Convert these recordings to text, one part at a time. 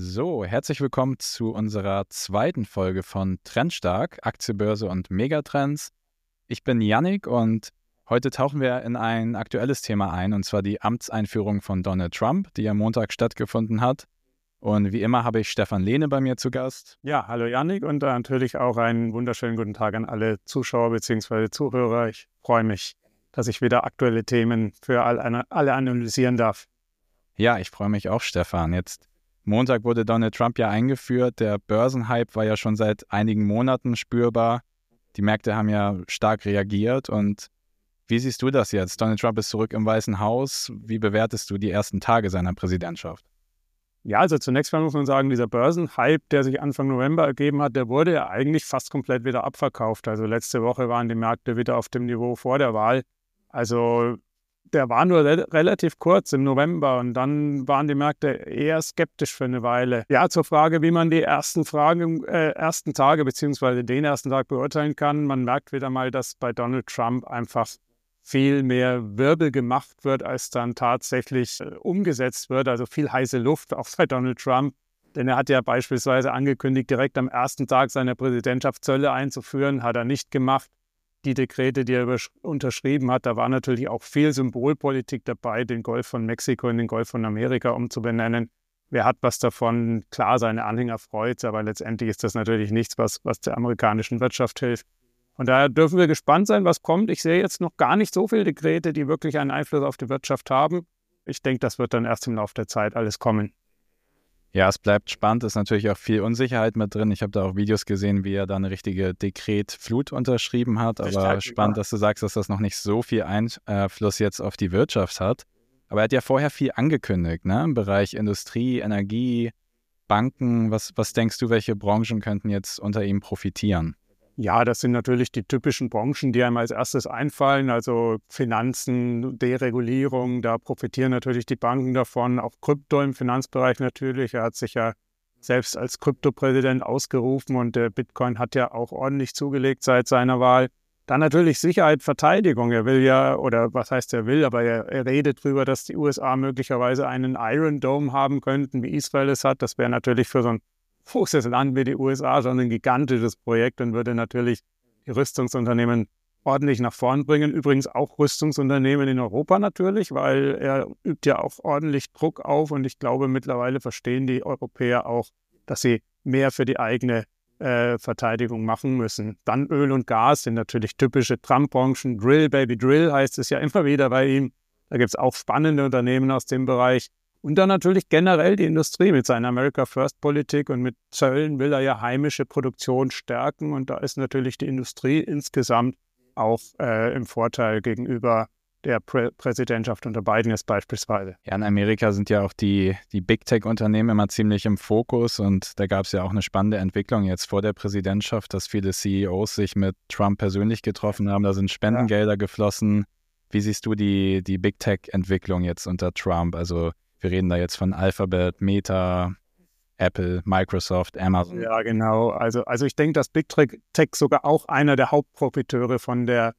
So, herzlich willkommen zu unserer zweiten Folge von Trendstark, Aktienbörse und Megatrends. Ich bin Yannick und heute tauchen wir in ein aktuelles Thema ein, und zwar die Amtseinführung von Donald Trump, die am Montag stattgefunden hat. Und wie immer habe ich Stefan Lehne bei mir zu Gast. Ja, hallo Yannick und natürlich auch einen wunderschönen guten Tag an alle Zuschauer bzw. Zuhörer. Ich freue mich, dass ich wieder aktuelle Themen für alle analysieren darf. Ja, ich freue mich auch, Stefan. Jetzt Montag wurde Donald Trump ja eingeführt. Der Börsenhype war ja schon seit einigen Monaten spürbar. Die Märkte haben ja stark reagiert. Und wie siehst du das jetzt? Donald Trump ist zurück im Weißen Haus. Wie bewertest du die ersten Tage seiner Präsidentschaft? Ja, also zunächst mal muss man sagen, dieser Börsenhype, der sich Anfang November ergeben hat, der wurde ja eigentlich fast komplett wieder abverkauft. Also letzte Woche waren die Märkte wieder auf dem Niveau vor der Wahl. Also der war nur relativ kurz im November und dann waren die Märkte eher skeptisch für eine Weile. Ja, zur Frage, wie man die ersten Tage bzw. den ersten Tag beurteilen kann. Man merkt wieder mal, dass bei Donald Trump einfach viel mehr Wirbel gemacht wird, als dann tatsächlich umgesetzt wird. Also viel heiße Luft auch bei Donald Trump. Denn er hat ja beispielsweise angekündigt, direkt am ersten Tag seiner Präsidentschaft Zölle einzuführen. Hat er nicht gemacht. Die Dekrete, die er unterschrieben hat, da war natürlich auch viel Symbolpolitik dabei, den Golf von Mexiko in den Golf von Amerika umzubenennen. Wer hat was davon? Klar, seine Anhänger freut es, aber letztendlich ist das natürlich nichts, was der amerikanischen Wirtschaft hilft. Von daher dürfen wir gespannt sein, was kommt. Ich sehe jetzt noch gar nicht so viele Dekrete, die wirklich einen Einfluss auf die Wirtschaft haben. Ich denke, das wird dann erst im Laufe der Zeit alles kommen. Ja, es bleibt spannend, ist natürlich auch viel Unsicherheit mit drin. Ich habe da auch Videos gesehen, wie er da eine richtige Dekretflut unterschrieben hat. Aber spannend, dass du sagst, dass das noch nicht so viel Einfluss jetzt auf die Wirtschaft hat. Aber er hat ja vorher viel angekündigt, ne? Im Bereich Industrie, Energie, Banken. Was denkst du, welche Branchen könnten jetzt unter ihm profitieren? Ja, das sind natürlich die typischen Branchen, die einem als erstes einfallen, also Finanzen, Deregulierung, da profitieren natürlich die Banken davon, auch Krypto im Finanzbereich natürlich. Er hat sich ja selbst als Kryptopräsident ausgerufen und der Bitcoin hat ja auch ordentlich zugelegt seit seiner Wahl. Dann natürlich Sicherheit, Verteidigung. Er will ja, oder was heißt er will, aber er redet darüber, dass die USA möglicherweise einen Iron Dome haben könnten, wie Israel es hat. Das wäre natürlich für so ein großes Land wie die USA schon ein gigantisches Projekt und würde natürlich die Rüstungsunternehmen ordentlich nach vorn bringen. Übrigens auch Rüstungsunternehmen in Europa natürlich, weil er übt ja auch ordentlich Druck auf und ich glaube, mittlerweile verstehen die Europäer auch, dass sie mehr für die eigene Verteidigung machen müssen. Dann Öl und Gas sind natürlich typische Trump-Branchen. Drill, Baby Drill heißt es ja immer wieder bei ihm. Da gibt es auch spannende Unternehmen aus dem Bereich. Und dann natürlich generell die Industrie mit seiner America-First-Politik und mit Zöllen will er ja heimische Produktion stärken und da ist natürlich die Industrie insgesamt auch im Vorteil gegenüber der Präsidentschaft unter Biden jetzt beispielsweise. Ja, in Amerika sind ja auch die Big-Tech-Unternehmen immer ziemlich im Fokus und da gab es ja auch eine spannende Entwicklung jetzt vor der Präsidentschaft, dass viele CEOs sich mit Trump persönlich getroffen haben, da sind Spendengelder geflossen. Wie siehst du die Big-Tech-Entwicklung jetzt unter Trump? Also wir reden da jetzt von Alphabet, Meta, Apple, Microsoft, Amazon. Ja, genau. Also ich denke, dass Big Tech sogar auch einer der Hauptprofiteure von der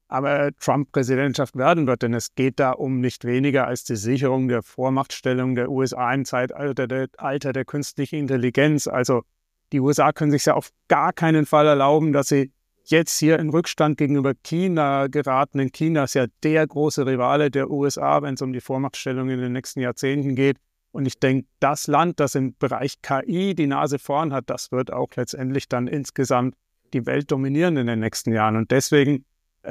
Trump-Präsidentschaft werden wird. Denn es geht da um nicht weniger als die Sicherung der Vormachtstellung der USA im Zeitalter der künstlichen Intelligenz. Also die USA können sich ja auf gar keinen Fall erlauben, dass sie jetzt hier in Rückstand gegenüber China geraten. Denn China ist ja der große Rivale der USA, wenn es um die Vormachtstellung in den nächsten Jahrzehnten geht. Und ich denke, das Land, das im Bereich KI die Nase vorn hat, das wird auch letztendlich dann insgesamt die Welt dominieren in den nächsten Jahren. Und deswegen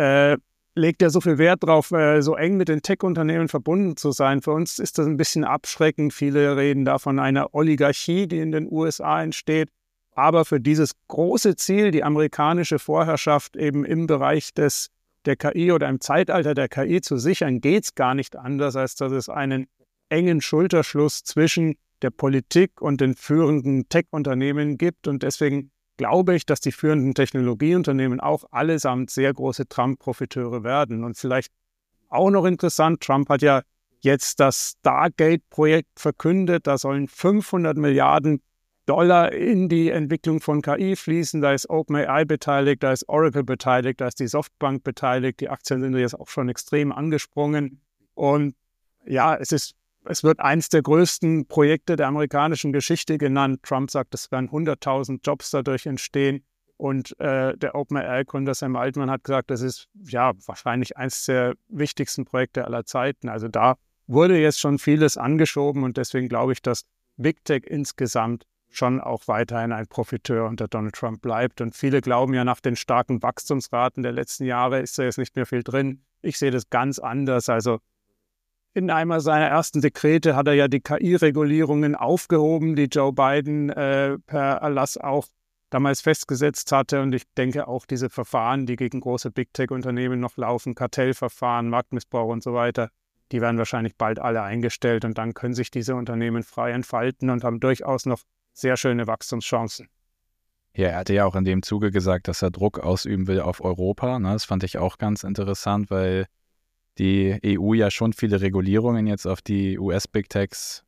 legt er so viel Wert darauf, so eng mit den Tech-Unternehmen verbunden zu sein. Für uns ist das ein bisschen abschreckend. Viele reden da von einer Oligarchie, die in den USA entsteht. Aber für dieses große Ziel, die amerikanische Vorherrschaft eben im Bereich der KI oder im Zeitalter der KI zu sichern, geht es gar nicht anders, als dass es einen engen Schulterschluss zwischen der Politik und den führenden Tech-Unternehmen gibt. Und deswegen glaube ich, dass die führenden Technologieunternehmen auch allesamt sehr große Trump-Profiteure werden. Und vielleicht auch noch interessant, Trump hat ja jetzt das Stargate-Projekt verkündet. Da sollen 500 Milliarden Dollar in die Entwicklung von KI fließen. Da ist OpenAI beteiligt, da ist Oracle beteiligt, da ist die Softbank beteiligt. Die Aktien sind jetzt auch schon extrem angesprungen. Und ja, es ist es wird eins der größten Projekte der amerikanischen Geschichte genannt. Trump sagt, es werden 100.000 Jobs dadurch entstehen. Und der OpenAI-Gründer Sam Altman hat gesagt, das ist ja wahrscheinlich eines der wichtigsten Projekte aller Zeiten. Also da wurde jetzt schon vieles angeschoben und deswegen glaube ich, dass Big Tech insgesamt schon auch weiterhin ein Profiteur unter Donald Trump bleibt. Und viele glauben ja, nach den starken Wachstumsraten der letzten Jahre ist da jetzt nicht mehr viel drin. Ich sehe das ganz anders. Also in einem seiner ersten Dekrete hat er ja die KI-Regulierungen aufgehoben, die Joe Biden per Erlass auch damals festgesetzt hatte. Und ich denke auch diese Verfahren, die gegen große Big-Tech-Unternehmen noch laufen, Kartellverfahren, Marktmissbrauch und so weiter, die werden wahrscheinlich bald alle eingestellt. Und dann können sich diese Unternehmen frei entfalten und haben durchaus noch sehr schöne Wachstumschancen. Ja, er hatte ja auch in dem Zuge gesagt, dass er Druck ausüben will auf Europa. Ne? Das fand ich auch ganz interessant, weil die EU ja schon viele Regulierungen jetzt auf die US-Big Techs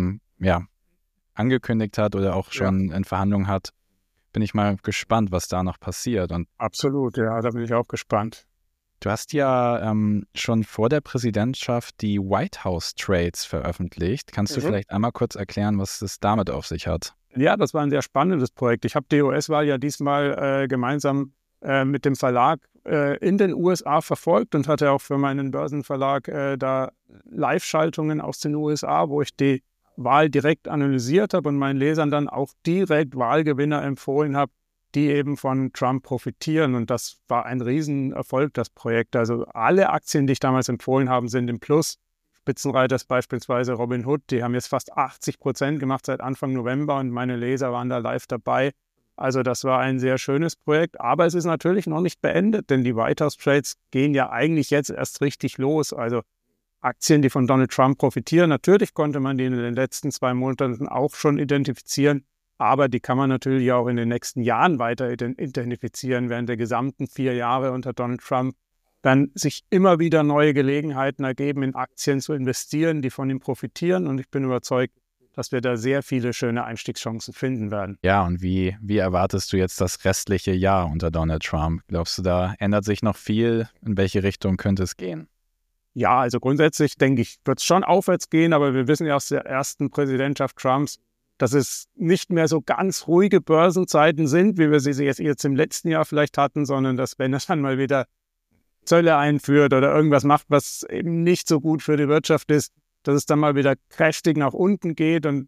angekündigt hat oder auch schon in Verhandlungen hat. Bin ich mal gespannt, was da noch passiert. Und absolut, ja, da bin ich auch gespannt. Du hast ja schon vor der Präsidentschaft die White House Trades veröffentlicht. Kannst du vielleicht einmal kurz erklären, was es damit auf sich hat? Ja, das war ein sehr spannendes Projekt. Ich habe die US-Wahl ja diesmal gemeinsam mit dem Verlag in den USA verfolgt und hatte auch für meinen Börsenverlag da Live-Schaltungen aus den USA, wo ich die Wahl direkt analysiert habe und meinen Lesern dann auch direkt Wahlgewinner empfohlen habe, die eben von Trump profitieren. Und das war ein Riesenerfolg, das Projekt. Also alle Aktien, die ich damals empfohlen habe, sind im Plus. Spitzenreiter ist beispielsweise Robinhood. Die haben jetzt fast 80% gemacht seit Anfang November und meine Leser waren da live dabei. Also das war ein sehr schönes Projekt. Aber es ist natürlich noch nicht beendet, denn die White House Trades gehen ja eigentlich jetzt erst richtig los. Also Aktien, die von Donald Trump profitieren. Natürlich konnte man die in den letzten 2 Monaten auch schon identifizieren. Aber die kann man natürlich auch in den nächsten Jahren weiter identifizieren. Während der gesamten 4 Jahre unter Donald Trump dann sich immer wieder neue Gelegenheiten ergeben, in Aktien zu investieren, die von ihm profitieren. Und ich bin überzeugt, dass wir da sehr viele schöne Einstiegschancen finden werden. Ja, und wie erwartest du jetzt das restliche Jahr unter Donald Trump? Glaubst du, da ändert sich noch viel? In welche Richtung könnte es gehen? Ja, also grundsätzlich denke ich, wird es schon aufwärts gehen. Aber wir wissen ja aus der ersten Präsidentschaft Trumps, dass es nicht mehr so ganz ruhige Börsenzeiten sind, wie wir sie jetzt im letzten Jahr vielleicht hatten, sondern dass, wenn er dann mal wieder Zölle einführt oder irgendwas macht, was eben nicht so gut für die Wirtschaft ist, dass es dann mal wieder kräftig nach unten geht. Und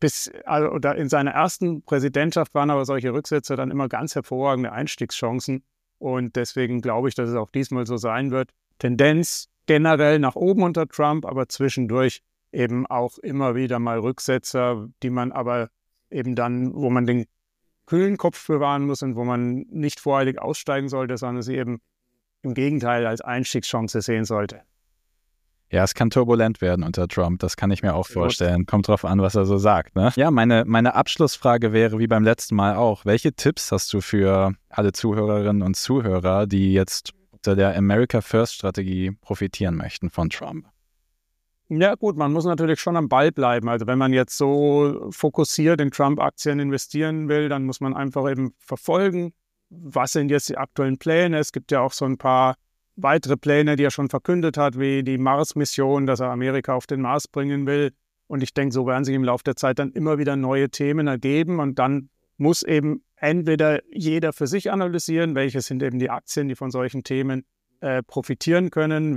in seiner ersten Präsidentschaft waren aber solche Rücksetzer dann immer ganz hervorragende Einstiegschancen. Und deswegen glaube ich, dass es auch diesmal so sein wird. Tendenz generell nach oben unter Trump, aber zwischendurch eben auch immer wieder mal Rücksetzer, die man aber eben dann, wo man den kühlen Kopf bewahren muss und wo man nicht voreilig aussteigen sollte, sondern sie eben im Gegenteil als Einstiegschance sehen sollte. Ja, es kann turbulent werden unter Trump, das kann ich mir auch vorstellen. Kommt drauf an, was er so sagt, ne? Ja, meine Abschlussfrage wäre, wie beim letzten Mal auch, welche Tipps hast du für alle Zuhörerinnen und Zuhörer, die jetzt unter der America First Strategie profitieren möchten von Trump? Ja gut, man muss natürlich schon am Ball bleiben. Also wenn man jetzt so fokussiert in Trump-Aktien investieren will, dann muss man einfach eben verfolgen, was sind jetzt die aktuellen Pläne. Es gibt ja auch so ein paar weitere Pläne, die er schon verkündet hat, wie die Mars-Mission, dass er Amerika auf den Mars bringen will. Und ich denke, so werden sich im Laufe der Zeit dann immer wieder neue Themen ergeben. Und dann muss eben entweder jeder für sich analysieren, welche sind eben die Aktien, die von solchen Themen profitieren können.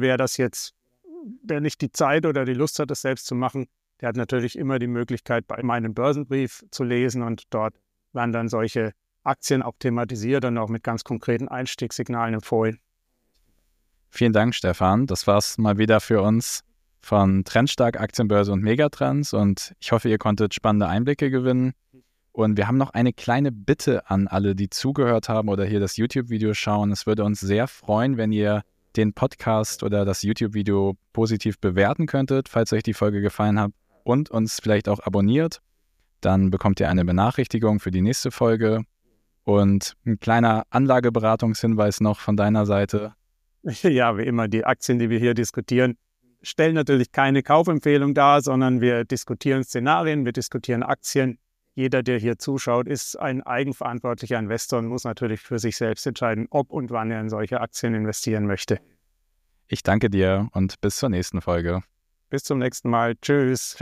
Wer nicht die Zeit oder die Lust hat, das selbst zu machen, der hat natürlich immer die Möglichkeit, bei meinem Börsenbrief zu lesen und dort werden dann solche Aktien auch thematisiert und auch mit ganz konkreten Einstiegssignalen empfohlen. Vielen Dank, Stefan. Das war's mal wieder für uns von Trendstark Aktienbörse und Megatrends und ich hoffe, ihr konntet spannende Einblicke gewinnen. Und wir haben noch eine kleine Bitte an alle, die zugehört haben oder hier das YouTube-Video schauen. Es würde uns sehr freuen, wenn ihr den Podcast oder das YouTube-Video positiv bewerten könntet, falls euch die Folge gefallen hat und uns vielleicht auch abonniert. Dann bekommt ihr eine Benachrichtigung für die nächste Folge. Und ein kleiner Anlageberatungshinweis noch von deiner Seite. Ja, wie immer, die Aktien, die wir hier diskutieren, stellen natürlich keine Kaufempfehlung dar, sondern wir diskutieren Szenarien, wir diskutieren Aktien. Jeder, der hier zuschaut, ist ein eigenverantwortlicher Investor und muss natürlich für sich selbst entscheiden, ob und wann er in solche Aktien investieren möchte. Ich danke dir und bis zur nächsten Folge. Bis zum nächsten Mal. Tschüss.